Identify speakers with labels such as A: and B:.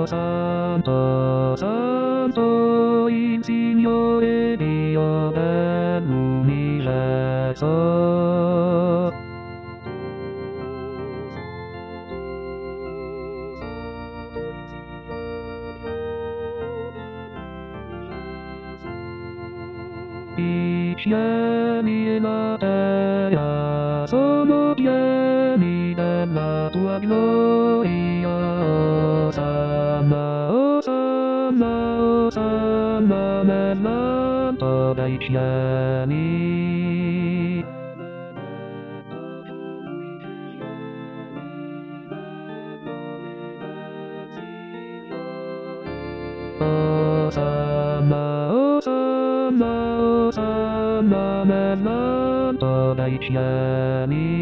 A: santo, insignore Dio dell'universo. I cieli e la terra sono pieni della tua gloria, Osanna, Osanna, Osanna nell'alto dei cieli. Osanna, Osanna, Osanna nell'alto dei cieli.